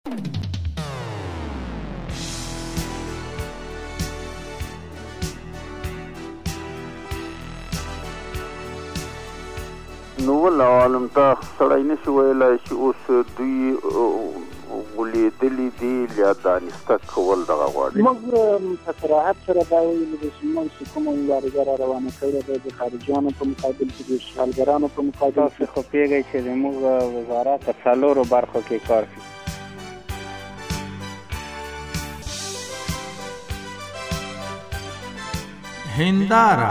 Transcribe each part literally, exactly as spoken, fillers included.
نو ول عالم ته سړی نشي ویلی چې اوس دوی ولیدلي دي یا دانسته کول دغه غواړي. موږ په صراحت سره دا ویلي ده چې موږ چې کومه مبارزه را روانه کړې ده د خارجیانو په مقابل کې د اشغالګرانو په مقابل کې، خو پوهېږئ چې زموږ وزارت په څلورو برخو کې کار کوي. هنداره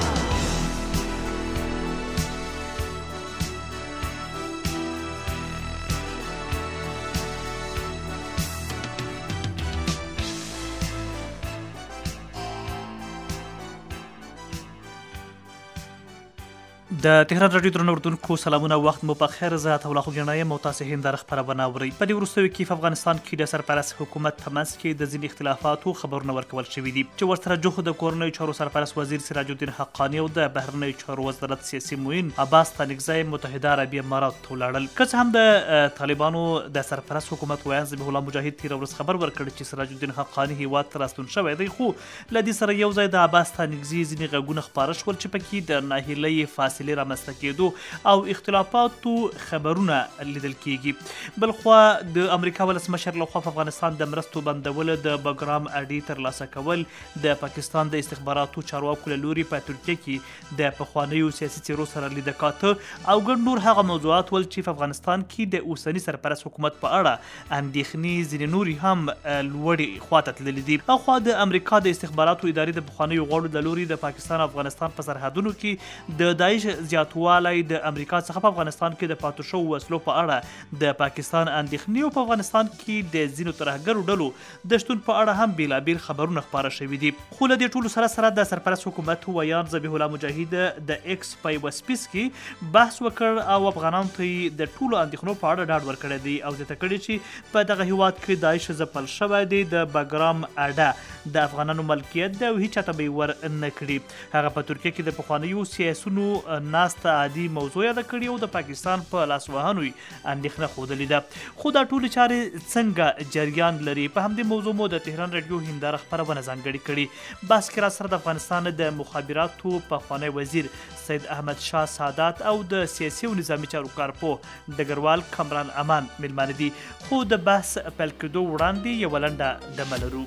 د تهران رادیو درنو اردوونکو سلامونه، وخت مو په خیر. زه عطا الله خوږیاڼی یم او تاسو هنداره خپرونه اورئ. په دې وروستیو کې په افغانستان کې د سرپرست حکومت په منځ کې د ځینې اختلافاتو خبرونه ورکول شوي دي چې ورسره جوخ د کورنیو چارو سرپرست وزیر سراج الدین حقانی او د بهرنیو چارو وزارت سیاسي معین عباس ستانکزی متحده عربي امارات ته ولاړل. که څه هم د طالبانو د سرپرست حکومت ویاند ذبیح الله مجاهد تېره ورځ خبر ورکړ چې سراج الدین حقانی هیواد ته راستون شوی دی، خو له دې سره یو ځای د عباس ستانکزي ځینې غږونه خپاره شول چې پکې د ناهیلۍ فاصلې رامنځته کېدو او اختلافاتو خبرونه لیدل کیږي. بلخوا د امریکا ولسمشر لخوا په افغانستان د مرستو بندول د بګرام اډې ترلاسه کول د پاکستان د استخباراتو چارواکو له لوري په ترکیه کې د پخوانیو سیاسي څیرو سره لیده کاته او ګڼ نور هغه موضوعات ول چې په افغانستان کې د اوسني سرپرست حکومت په اړه اندېښنې ځینې نورې هم لوړې خواته تللې دي. اخوا د امریکا د استخباراتو ادارې د پخوانیو غړو له لوري د پاکستان او افغانستان په سرحدونو کې د داعش زیاتوالی د امریکا څخه په افغانستان کې د پاتې شوو وسلو په اړه د پاکستان اندېښنې او په افغانستان کې د ځینو ترهګرو ډلو د شتون په اړه هم بېلابېل خبرونه خپاره شوي دي. خو له دې ټولو سره سره د سرپرست حکومت ویاند ذبیح الله مجاهد د ایکس په یوه سپیس کې بحث وکړ او افغانانو ته یې د ټولو اندېښنو په اړه ډاډ ورکړی دی او زیاته کړې چې په دغه هیواد کې داعش ځپل شوی دی، د بګرام اډه د افغانانو ملکیت دی او هیچ چاته به یې ور نه کړي. هغه په ترکیه کې د پخوانیو سیاسونو ناسته عادي موضوع یاده کړې او د پاکستان په لاسوهنو یې اندېښنه ښودلې ده. خو دا ټولې چارې څنګه جریان لري، په همدې موضوع مو د تهران رادیو هنداره خپرونه ځانګړې کړې. بحث کې را سره د افغانستان د مخابراتو پخوانی وزیر سید احمد شاه سادات او د سیاسي او نظامي چارو کارپوه ډګروال کامران امان میلمانه دي. خو د بحث پیل کېدو وړاندې یوه لنډه دمه لرو.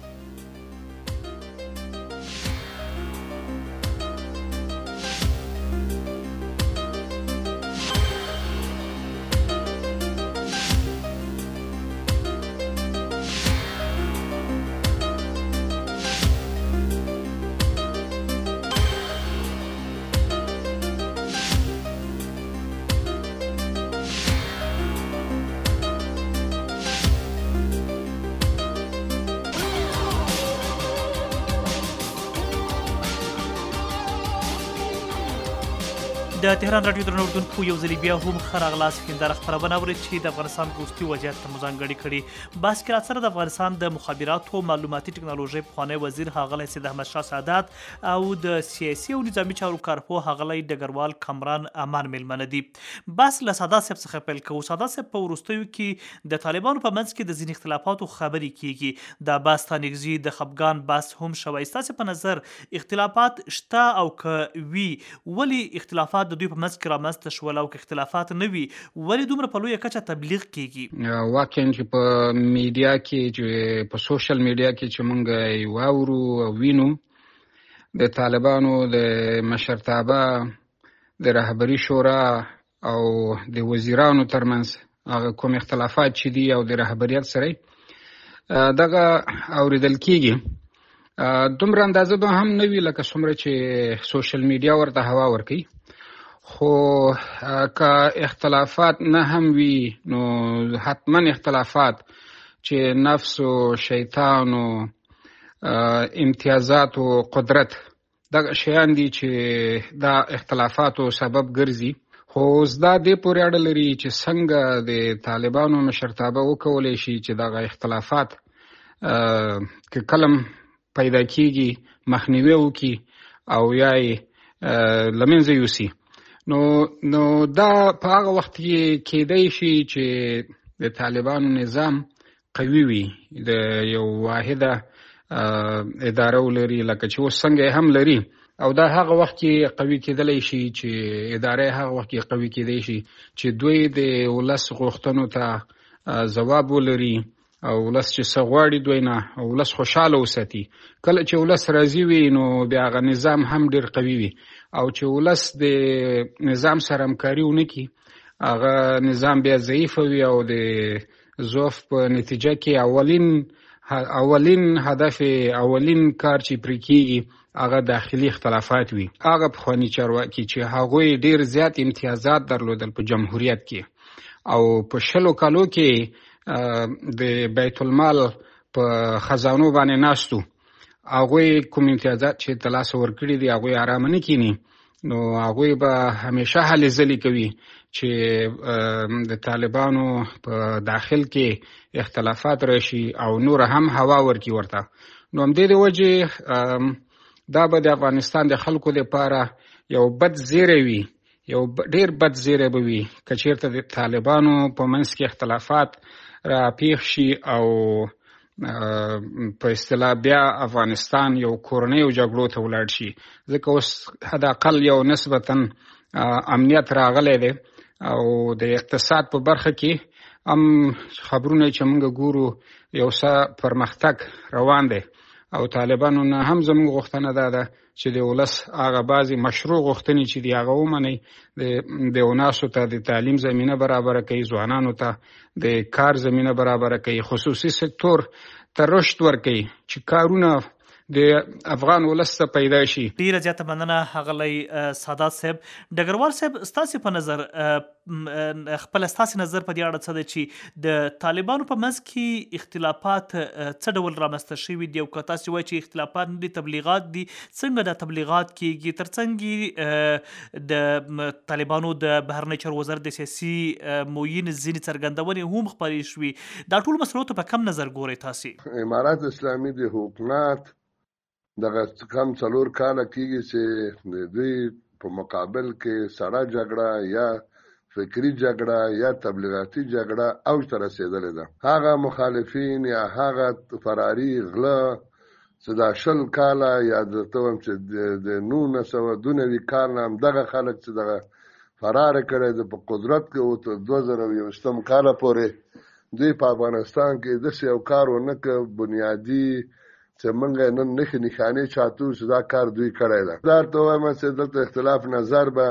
د تهران رادیو درنو اردوونکو یو ځلې بیا هم ښه راغلاست. هنداره خپرونه اورئ چې د افغانستان وروستي وضعیت ته مو ځانګړې کړې. بحث کې را سره د افغانستان د مخابراتو او معلوماتي ټکنالوژۍ پخوانی وزیر ښاغلی سید احمد شاه سادات او د سیاسي او نظامي چارو کارپوه ښاغلی ډګروال کامران امان میلمانه دي. بحث له سادات صاحب څخه پیل کوو. سادات صاحب په وروستیو کې د طالبانو په منځ کې د ځینې اختلافاتو خبرې کیږي. د عباس ستانکزي د خپګان بحث هم شوی. ستاسې په نظر اختلافات شته او که وي ولې اختلافات د دوی په منځ کې رامنځته شول او که اختلافات نه وي ولې دومره په لویه کچه تبلیغ کیږي؟ واقعا چې په میډیا کې چې په سوشل میډیا کې چې موږ یې واورو او وینو د طالبانو د مشرتابه د رهبري شورا او د وزیرانو ترمنځ هغه کوم اختلافات چې دي او د رهبریت سره دغه اوریدل کیږي. دومره اندازه به هم نه وي لکه څومره چې سوشل میډیا ورته هوا ورکوي. خو که اختلافات نه هم وي نو حتما اختلافات چې نفس و شیطان و امتیازات و قدرت دغه شیان دي چې دا اختلافاتو سبب ګرځي. خو زدا دې پورې اړه لري چې څنګه د طالبانو مشرتابه وکولی شي چې دغه اختلافات که کلم پیدا کیږي مخنیوی وکړي او یا یې له منځه یوسي. نو نو دا په هغه وخت کې کېدای شي چې د طالبانو نظام قوي وي، د یو واحده اداره ولري لکه چې اوس څنګه هم لري، او دا هغه وخت کې قوي کېدلی شي چې اداره هغه وخت کې قوي کېدی شي چې دوی د ولس غوښتنو ته ځواب ولري او ولس چې څه غواړي دوی نه ولس خوشحاله وساتي. کله چې ولس راضي وي نو بیا هغه نظام هم ډېر قوي وي، او چې ولس د نظام سره همکاري ونه کړي هغه نظام بیا ضعیف وي، او د ضعف په نتیجه کې اولین اولین هدف اولین کار چې پرې کېږي هغه داخلي اختلافات وي. هغه پخواني چارواکي چې هغوی ډېر زیات امتیازات درلودل په جمهوریت کې، او په شلو کالو کې د بیت المال په خزانو باندې ناستو، هغوی کوم امتیازات چې ترلاسه ورکړي دي هغوی ارامه نه کینی، نو هغوی به همیشه هلې ځلې کوي چې د طالبانو په داخل کې اختلافات راشي او نور هم هوا ورکي ورته. نو همدې د وجې دا به د افغانستان د خلکو لپاره یو بد زیری وي، یو ډیر بد زیری به وي که چیرته د طالبانو په منځ کې اختلافات را پیښ شي او په اصطلاح بیا افغانستان یو کورنیو جګړو ته ولاړ شي. ځکه اوس حداقل یو نسبتا امنیت راغلی دی، او د اقتصاد په برخه کې هم خبرونه چې موږ ګورو یو څه پرمختګ روان دی، او طالبانو نه هم زموږ غوښتنه دا ده چې د ولس هغه بعضې مشروع غوښتنې چې دي هغه ومنئ، د وناسو ته د تعلیم زمینه برابره کوي، ځوانانو ته د کار زمینه برابره کوي، خصوصي سکتور ته رشد ورکوي چې کارونه د افغان ولس ته پیدا شي. ډیره زیاته مننه ښاغلی سادات صاحب. ډګروال صاحب، ستاسې په نظر خپل ستاسې نظر په دې اړه څه دی چې د طالبانو په منځ کې اختلافات څه ډول رامنځته شوي دي، او که تاسې وایي چې اختلافات نه دي تبلیغات دي، څنګه دا تبلیغات کیږي؟ تر څنګه د طالبانو د بهرنی چارو وزارت د سیاسي معین ځینې څرګندونې هم خپرې شوي؟ دا ټول مسلو ته په کم نظر ګورئ تاسې؟ امارات اسلامي د حکومت دغه کم څلور کاله کېږي چې د دوی په مقابل کې سړه جګړه یا فکری جګړه یا تبلیغاتي جګړه اوج ته رسېدلې ده. هغه مخالفین یا هغه فراري غله چې دا شل کاله یا درته وایم چې د نولس سوه دوه نوي کال نه همدغه خلک چې دغه فرار کړی ده په قدرت کې و تر دوه زره یوویشتم کاله پورې دوی په افغانستان کې داسې یو کار ونه کړ بنیادي چې موږ نن نښې نښانې چاته چې دا کار دوی کړی ده. دا ورته وایم چې دلته اختلاف نظر به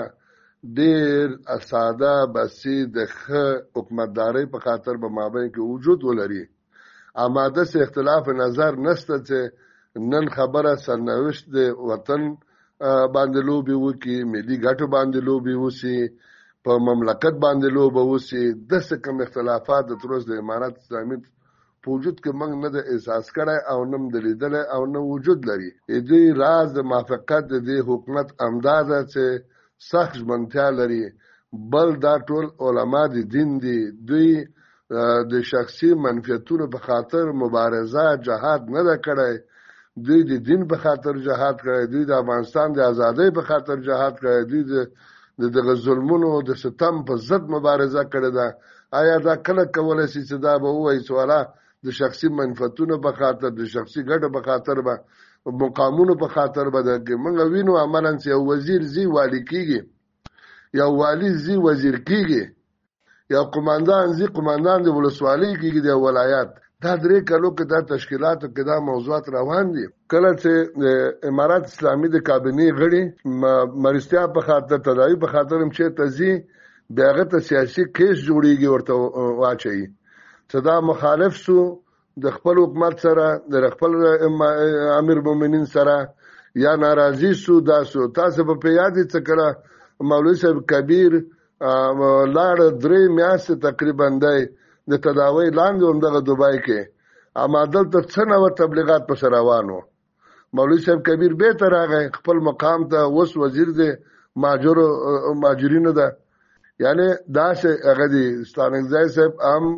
ډېر ساده بسیط د ښه حکومتدارۍ په خاطر به مابین کې وجود ولري، اما داسې اختلاف نظر نشته چې نن خبره سرنوشت د وطن باندې لوبې وکړي، ملي ګټو باندې لوبې وشي، په مملکت باندې لوبه وشي. داسې کوم اختلافات د تر اوسه د امارت اسلامي په وجود کې موږ نه د احساس کړی او نه د لیدلی او نه وجود لري. دوی راز د موافقت د دې حکومت همدا ده چې سخت ژمنتیا لري. بل دا ټول علما د دین دي، دوی د شخصي منفعتونو په خاطر مبارزه جهاد نه ده کړی، دوی د دین په خاطر جهاد کړی، دوی د افغانستان د ازادۍ په خاطر جهاد کړی، دوی د دغه ظلمونو د ستم په ضد مبارزه کړې ده. آیا دا کله کولی شي چې دا به ووایي چې والا د شخصي منفعتونو په خاطر د شخصي ګټو په خاطر به مقامونو په خاطر به د موږ وینو عملاً چې یو وزیر زی والی کېږي، یو والی زی وزیر کېږي، یو قماندان زی قماندان د ولسوالۍ کېږي د ولایت. دا درې کالو کې دا تشکیلاتو کې دا موضوعات روان دي. کله چې د امارات اسلامي د کابینې غړي مرستیا په خاطر تداوی په خاطر هم چېرته ځي، بیا هغه ته سیاسي کیس جوړېږي ورته واچوي چې دا مخالف سو د خپل حکومت سره، د خپل امیر المؤمنین سره، یا ناراضي سو دا سو. تاسو په یاد دي چې کله مولوي صاحب کبیر لاړ درې میاشتې تقریبا دی د تداوی لاندې همدغه دوبای کې، اما دلته څه نوع تبلیغات پسې روان وو. مولوي صاحب کبیر بیرته راغی خپل مقام ته، اوس وزیر دی ماجرو ماجرینو ده. یعنی داسې هغه دي. ستانکزی صاحب هم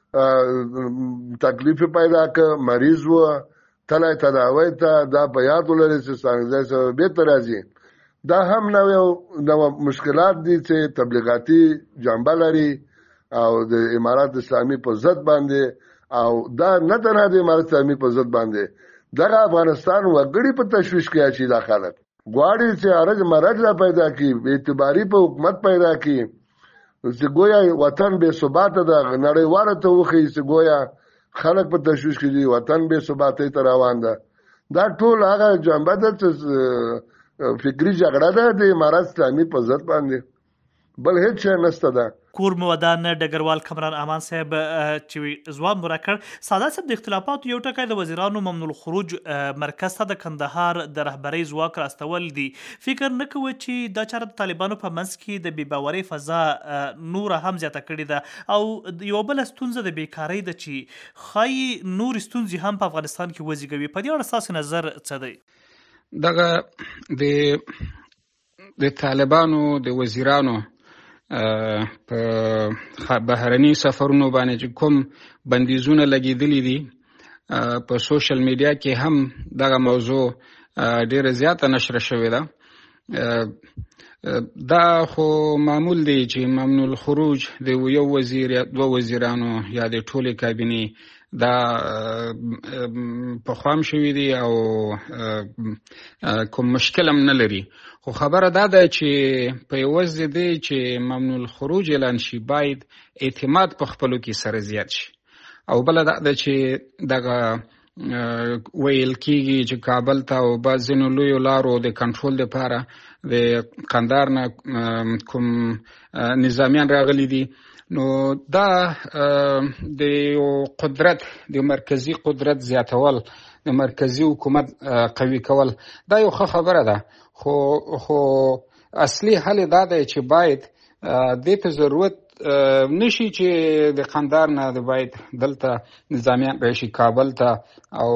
تکلیف پیدا که مریض و تلی تداوی ته، دا په یاد ولرئ چې ستانکزی صاحب بیرته راځي. دا هم نو یو مشکلات دي چې تبلیغاتي جنبه لري، او د امارات اسلامي په ضد باندې، او دا نه تنها د امارات اسلامي په ضد باندې دغه افغانستان وګړي په تشویش کې اچي. دا خلک غواړي چې ارج مرج را پیدا کړي، اعتباري په حکومت پیدا کړي، چې گویا وطن بے ثبات ده، نړیواله ته وخی چې گویا خلک په تشویش کې دي، وطن بے ثباتۍ ته روان ده. دا ټول هغه جنبه ده چې فکری جګړه ده د امارات اسلامي په ضد باندې، بل هیڅ شی نشته ده. کور مودان ډګروال کمران امان صاحب چې ځواب ورکړ، ساده صاحب د اختلافاتو یو ټکی د وزیرانو ممنوع الخروج مرکز ته د کندهار د رهبرۍ ځواک راستول دي. فکر نه کوئ چې دا چاره د طالبانو په منځ کې د بې باورۍ فضا نور هم زیاته کړې ده، او یو بله ستونزه د بیکارۍ ده چې ښایي نور ستونزې هم په افغانستان کې وزېږوي. په دې اړه ستاسو نظر څه دی؟ دغه د د طالبانو د وزیرانو په بهرني سفرونو باندې چې کوم بندیزونه لګېدلي دي، په سوشل میډیا کې هم دغه موضوع ډیره زیاته نشره شوې ده. دا خو معمول دی چې ممنوع الخروج د یو وزیر یا دوه وزیرانو یا د ټولې کابینې دا پخوام شوی دی او کوم مشکل هم نه لري. خو خبره دا ده چې په یوز دی چې ممنوع الخروج اعلان شي، باید اعتماد په خپلو کې سره زیات شي. او بله دا ده چې دغه ویل کېږي چې کابل ته او بعض ځینو لویو لارو د کنټرول لپاره د قندهار نه کوم نظامیان راغلي دي، نو دا د یو قدرت د مرکزی قدرت زیاتول، د مرکزی حکومت قوي کول، دا یو ښه خبره ده. خو خو اصلي حل دا دی چې باید دې ته ضرورت نشي چې د قندهار نه د باید دلته نظامیان راشي کابل ته او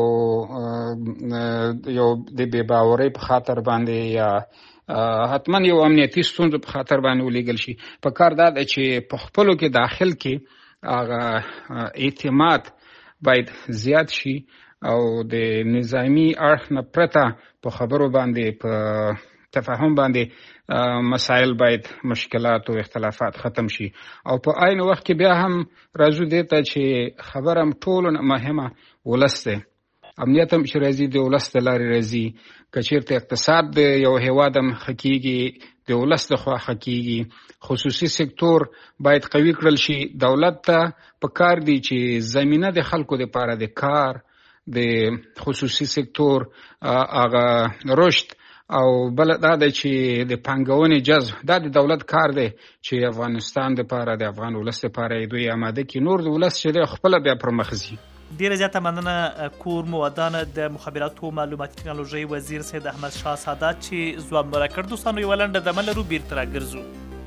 یو د بې باورۍ په خاطر باندې یا حتما یو امنیتي ستونزو په خاطر باندې ولیږل شي. په کار دا ده چې په خپلو کې داخل کې هغه اعتماد باید زیات شي او د نظامی اړخ نه پرته په خبرو باندې په تفاهم باندې مسائل باید مشکلات او اختلافات ختم شي. او په عین وخت کې بیا هم راځو دې ته چې خبره هم ټولو نه مهمه ولس دی، امنیت هم چې راځي د ولس د لارې راځي. که چېرته اقتصاد د یو هېواد هم ښه کېږي، د ولس د خوا ښه کېږي. خصوصي سکتور باید قوي کړل شي. دولت ته په کار دی چې زمینه د خلکو دپاره د کار، د خصوصي سکتور هغه رشد او بل دا ده چې د پانګونې جذب، دا د دولت کار دی چې افغانستان دپاره د افغان ولس دپاره دوی آماده کړي. نور د ولس چې دی خپله بیا پر مخ ځي. ډیره زیاته مننه کور مودانه د مخابراتو او معلوماتي ټکنالوژۍ وزیر سید احمد شاه سادات چې ځواب مو راکړ. دوستانو یوه لنډه دمه لرو، بیرته راګرځو.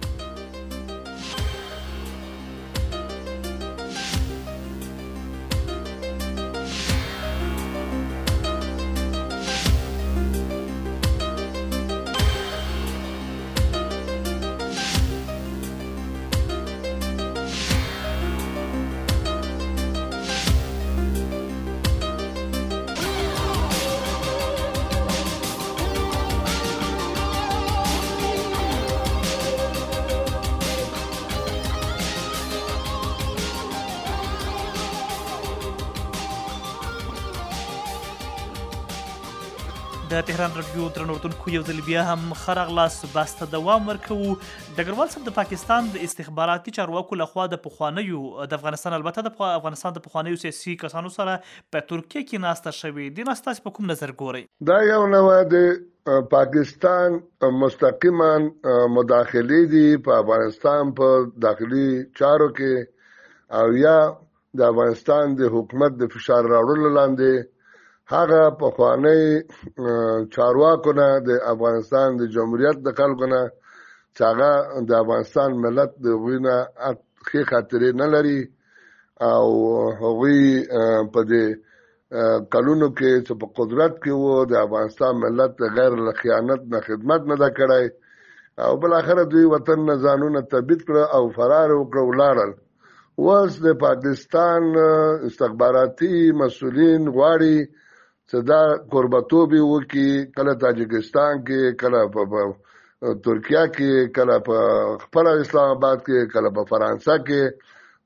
د تهران رادیو درنو اردوونکو یو ځل بیا هم ښه راغلاست. بس ته دوام ورکوو. ډګروال صاحب، د پاکستان د استخباراتي چارواکو لخوا د پخوانیو د افغانستان البته د افغانستان د پخوانیو سیاسي کسانو سره په ترکیه کې ناسته شوې. دې ناسته تاسې په کوم نظر ګورئ؟ دا یو نوع د پاکستان مستقیما مداخلې دي په افغانستان په داخلي چارو کې، او یا د افغانستان د حکومت د فشار راوړلو لاندې هغه پخوانی چارواکو نه د افغانستان د جمهوریت د خلکو نه چې هغه د افغانستان ملت د هغوی نه ښې خاطرې نه لري، او هغوی په دې کلونو کې چې په قدرت کې وو د افغانستان ملت غیر له خیانت نه خدمت نه ده کړی، او بالاخره دوی وطن نه ځانونه تبعید کړه او فرار وکړه ولاړل. اوس د پاکستان استخباراتي مسؤلین غواړي چې دا قربتوب وکړي، کله تاجکستان کې، کله په ترکیه کې، کله په خپل اسلام آباد کې، کله په فرانسه کې،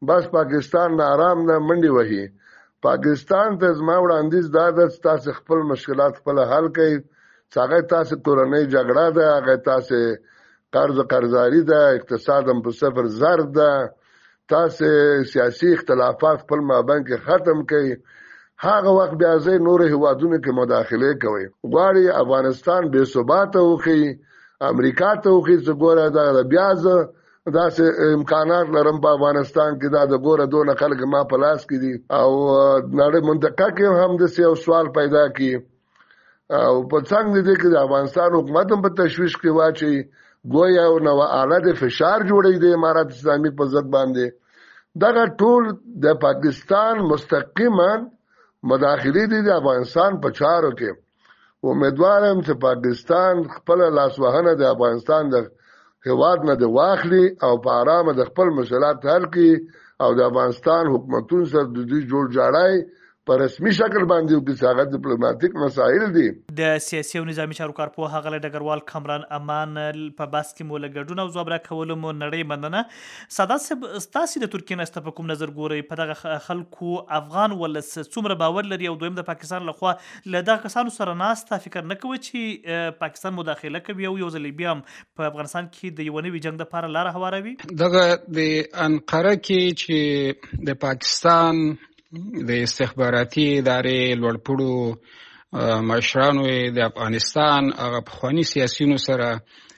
بس پاکستان نه آرام نه منډي وهي. پاکستان ته زما وړاندیز دا ده چې تاسو خپل مشکلات خپل حل کړئ. هغه تاسو کورنۍ جګړه ده، هغه تاسو قرض قرضاري ده، اقتصاد هم په صفر ضرب ده، تاسو سیاسي اختلافات خپل مابین کې ختم کړئ. هغه وخت بیا ځای نور هیوادونو کې مداخله کوي. غواړي افغانستان بې ثباته وکړي، امریکا ته وکړي چې ګوره دا بیا زه داسې امکانات لرم په افغانستان کې، دا د ګوره دونه خلک ما په لاس کې دي، او نړۍ منطقه کې هم داسې یو سوال پیدا کړي. او په څنګه دې کې د افغانستان حکومت هم په تشویش کې واچي، گویا یو نو آله د فشار جوړی د امارات اسلامي په ضد باندې. دغه ټول د پاکستان مستقیما مداخلي دي د افغانستان په چارو کې. امیدوارم چې پاکستان خپل لاسوهنه د افغانستان د هیواد نه د واخلي او په آرامه د خپل مشکلات حل کړي او د افغانستان حکومتونو سره د دوی جوړ جاړی په رسمي شکل باندې او کې هغه ډیپلوماټیک مسایل دي. د سیاسي او نظامی چارو کارپوه هغه ډګروال کامران امان په بحث کې مو لګډون او ځواب راکولو مو نړۍ مننه. سادات صاحب، ستاسو د ترکیې نه ست په کوم نظر ګوري په دغه خلکو افغان ولس څومره باور لري، او دویم د پاکستان لخوا له دغه کسانو سره ناسته فکر نه کوي چې پاکستان مداخله کوي او یو ځل بیا په افغانستان کې د یو نوي جنگ لپاره لار هواروي؟ دغه د انقره کې چې د پاکستان د استخباراتي ادارې لوړپوړو مشرانو د افغانستان هغه پخواني سیاسیونو سره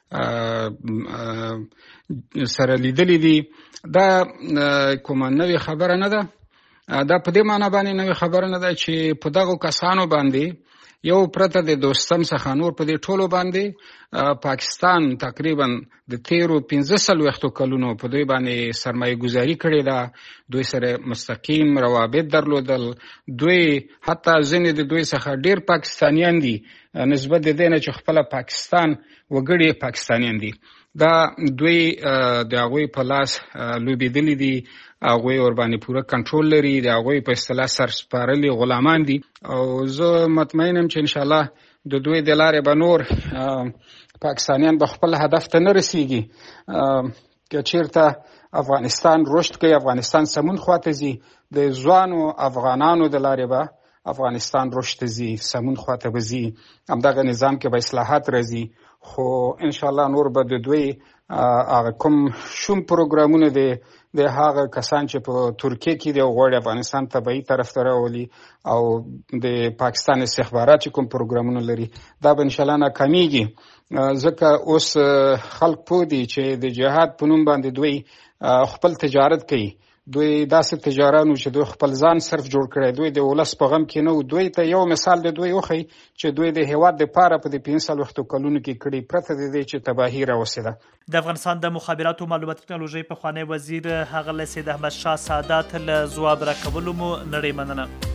سره لیدلې دي، دا کومه نوې خبره نه ده. دا په دې معنی باندې نوې خبره نه ده چې په دغو کسانو باندې یو پرته د دوستم څخه نور په دې ټولو باندې پاکستان تقریبا د تیرو پنځه څلوېښتو کلونو په دوی باندې سرمایه ګذاري کړې ده، دوی سره مستقیم روابط درلودل. دوی حتی ځینې د دوی څخه ډیر پاکستانیان دي نسبت د دې نه چې خپله پاکستان وګړي پاکستانیان دي. دا دوی د هغوی په لاس لوبېدلي دي، هغوی ورباندې پوره کنټرول لري، د هغوی په اصطلاح سرسپارلي غلامان دي. او زه مطمئنم چې انشاءالله د دوی د لارې به نور پاکستانیان به خپل هدف ته نه رسیږي. که چیرته افغانستان رشد کوي، افغانستان سمون خواته ځي، د ځوانو افغانانو د لارې به افغانستان رشد ته ځي، سمون خواته به ځي، همدغه نظام کې به اصلاحات راځي. خو انشاءالله نور به د دوی هغه کوم شوم پروګرامونه دي د هغه کسان چې په ترکیه کې دی غواړي افغانستان تبعی طرف ته راولي او د پاکستان استخبارات چې کوم پروګرامونه لري، دا به انشاءالله ناکامیږي. ځکه اوس خلک پوه دي چې د جهاد په نوم باندې دوی خپل تجارت کوي. دوی داسې تجارانو چې دوی خپل ځان صرف جوړ کړی، دوی د ولس په غم کې نه و. دوی ته یو مثال د دوی وښی چې دوی د هیواد دپاره په دې پنځه څلوېښتو کلونو کې کړي، پرته د دې چې تباهي راوستې. د افغانستان د مخابراتو معلوماتي ټکنالوژۍ پخوانی وزیر ښاغلی سید احمد شاه سادات له ځواب راکولو مو نړۍ مننه.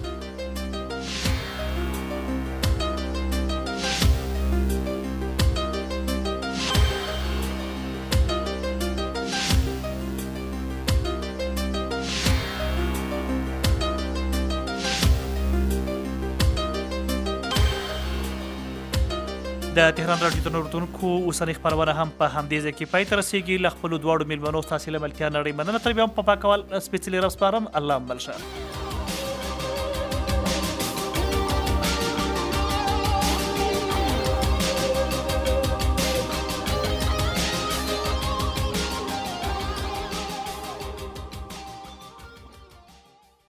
د تهران راډیو د اورېدونکو اوسنۍ خپرونه هم په همدې ځای کې پای ته رسېږي. له خپلو دواړو میلمنو ستاسې له ملتیا نړۍ مننه. تر بیا هم په پاک کول سپېڅلې راسپارم. الله مل شه.